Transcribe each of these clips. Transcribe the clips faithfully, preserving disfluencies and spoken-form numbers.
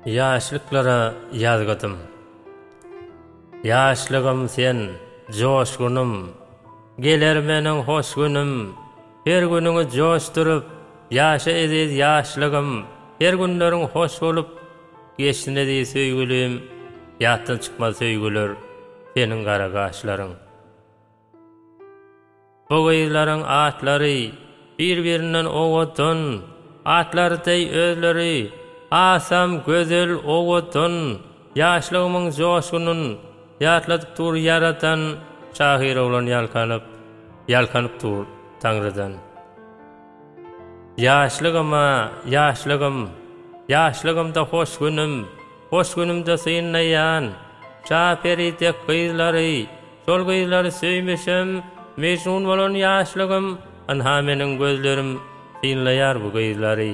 Yaşlıklara yazgıdım. Yaşlygym sen, joşgunum. Geler meniň hoş günüm. Her günüňi joşdurup, ýaşa ediz ýaşlygym. Her günleriň hoş bolup, geçsin ediz söýgülüm. Ýatdan çykmaz söýgüler, seniň gara gaşlaryň. Bu gyýlaryň atlary, bir-birinden owadyn, atlary täý özleri, asam gözel owadyn, ýaşlygymyň joşgunun, ýatladyp dur yaratan, şahir oglan ýalkanyp, ýalkanyp dur Taňrydan. Ýaşlygyma, ýaşlygym, ýaşlygymda hoş günüm, hoş günümde synaýan, şaperidek gyýlary, şol gyýlary söýmeşem, mejnun bolan ýaşlygym, anha meniň gözlerim synlaýar bu gyýlary.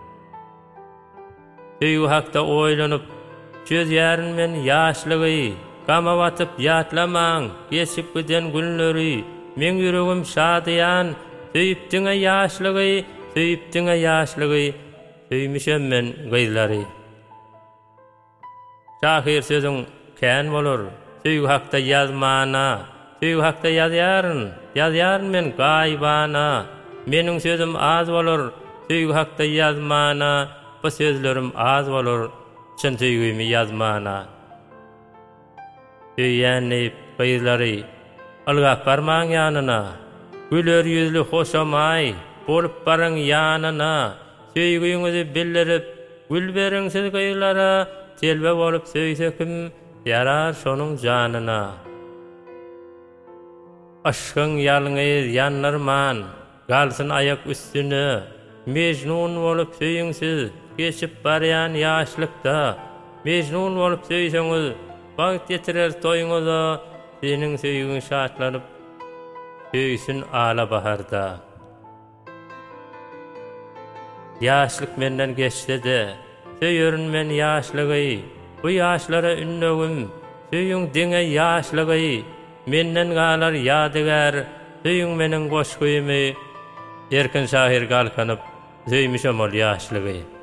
Söýgü hakda oýlanyp, göz ýaryn men ýaşlygy, gama batyp ýatlamaň, geçip giden günleri, men ýüregim şadyan, söýüpdiňe ýaşlygy, söýüpdiňe ýaşlygy, söýmişem men gyýlary. Şahir sözüň kän bolar, söýgü hakda ýazmana, söýgü hakda ýazýaryn, ýazýaryn men gaýbana, meniň sözüm az bolar, söýgü hakda ýazmana, bu sözlerim az bolar, çyn söýgümi ýazmana. Söýýänip gyýlary, algap barmaň ýanyna, güler ýüzlü hoşamay, bolup baraň ýanyna, söýgüňizi bildirip, gül beriň siz gyýlara, telbe bolup söýsekim, ýarar şonuň janyna. Aşkyň ýalyňyz ýanlarman, galsyn ayak üstüne, mejnun bolup söýüňsiz, geçip barýan ýaşlykda, mejnun bolup söýseňiz, wagt ýetirer toýuňyza, seniň söýgüň şatlanyp, söýsün ala baharda. Ýaşlyk menden geçdi-de, söýerin men ýaşlygy, bu ýaşlara ünnegim, söýüň diňe ýaşlygy, menden galar ýadygar, söýüň meniň goş güýümi, erkin şahir galkanyp, söýmişem ol ýaşlygy.